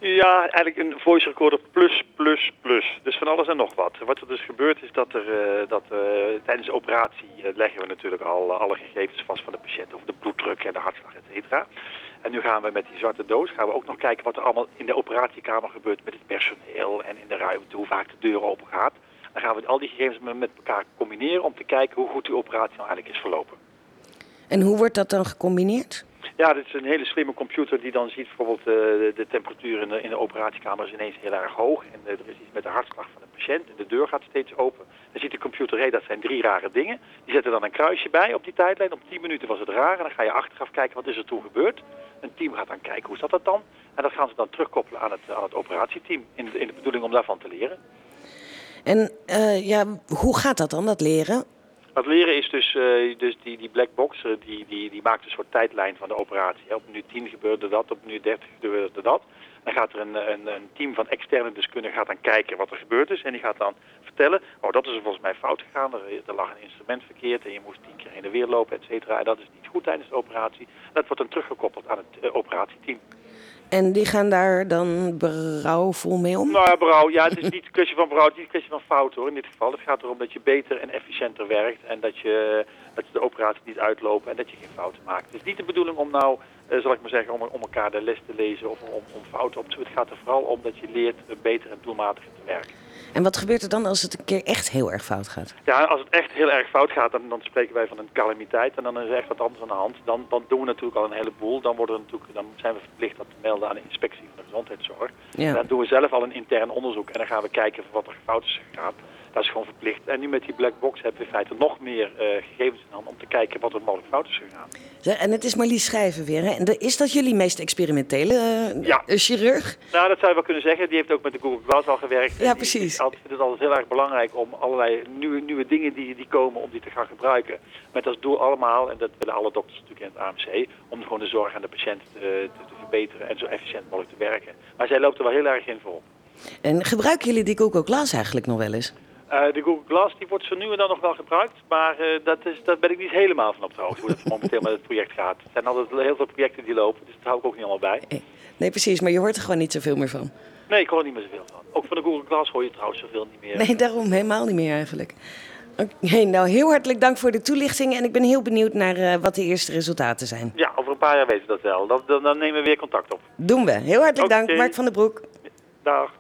Ja, eigenlijk een voice recorder plus, plus, plus. Dus van alles en nog wat. Wat er dus gebeurt is dat tijdens de operatie leggen we natuurlijk al alle gegevens vast van de patiënt over de bloeddruk en de hartslag, et cetera. En nu gaan we met die zwarte doos ook nog kijken wat er allemaal in de operatiekamer gebeurt met het personeel en in de ruimte, hoe vaak de deur open gaat. Dan gaan we al die gegevens met elkaar combineren om te kijken hoe goed die operatie nou eigenlijk is verlopen. En hoe wordt dat dan gecombineerd? Ja, dit is een hele slimme computer die dan ziet bijvoorbeeld de temperatuur in de operatiekamer is ineens heel erg hoog. En er is iets met de hartslag van de patiënt en de deur gaat steeds open. Dan ziet de computer, dat zijn 3 rare dingen. Die zetten dan een kruisje bij op die tijdlijn. Op 10 minuten was het raar en dan ga je achteraf kijken wat is er toen gebeurd. Een team gaat dan kijken hoe zat dat dan. En dat gaan ze dan terugkoppelen aan het operatieteam in de bedoeling om daarvan te leren. En hoe gaat dat dan, dat leren? Het leren is dus die black box, die maakt een soort tijdlijn van de operatie. Op minuut 10 gebeurde dat, op minuut 30 gebeurde dat. Dan gaat er een team van externe deskundigen gaat dan kijken wat er gebeurd is. En die gaat dan vertellen, dat is er volgens mij fout gegaan. Er lag een instrument verkeerd en je moest 10 keer heen en weer lopen, et cetera. En dat is niet goed tijdens de operatie. Dat wordt dan teruggekoppeld aan het operatieteam. En die gaan daar dan berouwvol mee om? Nou ja, berouw. Ja, het is niet een kwestie van berouw, het is een kwestie van fout hoor in dit geval. Het gaat erom dat je beter en efficiënter werkt en dat de operatie niet uitlopen en dat je geen fouten maakt. Het is niet de bedoeling om nou, zal ik maar zeggen, om elkaar de les te lezen of om fouten op te doen. Het gaat er vooral om dat je leert beter en doelmatiger te werken. En wat gebeurt er dan als het een keer echt heel erg fout gaat? Ja, als het echt heel erg fout gaat, dan spreken wij van een calamiteit en dan is er echt wat anders aan de hand. Dan doen we natuurlijk al een heleboel. Dan zijn we verplicht dat te melden aan de inspectie van de gezondheidszorg. Ja. Dan doen we zelf al een intern onderzoek en dan gaan we kijken wat er fout is gegaan. Dat is gewoon verplicht. En nu met die black box hebben we in feite nog meer gegevens in hand om te kijken wat er mogelijk fout is gegaan. En het is Marlies Schrijver weer, hè? En is dat jullie meest experimentele chirurg? Nou, dat zou je wel kunnen zeggen. Die heeft ook met de Google Glass al gewerkt. Ja, precies. Ik vind het altijd heel erg belangrijk om allerlei nieuwe dingen die komen om die te gaan gebruiken. Met als doel allemaal, en dat willen alle dokters natuurlijk in het AMC, om gewoon de zorg aan de patiënt te verbeteren en zo efficiënt mogelijk te werken. Maar zij loopt er wel heel erg in voorop. En gebruiken jullie die Google Glass eigenlijk nog wel eens? De Google Glass die wordt zo nu en dan nog wel gebruikt, maar daar ben ik niet helemaal van op de hoogte hoe het momenteel met het project gaat. Er zijn altijd heel veel projecten die lopen, dus dat hou ik ook niet allemaal bij. Nee, precies, maar je hoort er gewoon niet zoveel meer van. Nee, ik hoor er niet meer zoveel van. Ook van de Google Glass hoor je trouwens zoveel niet meer. Nee, daarom helemaal niet meer eigenlijk. Oké, nou heel hartelijk dank voor de toelichting en ik ben heel benieuwd naar wat de eerste resultaten zijn. Ja, over een paar jaar weten we dat wel. Dan nemen we weer contact op. Doen we. Heel hartelijk dank, Mark van der Broek. Dag.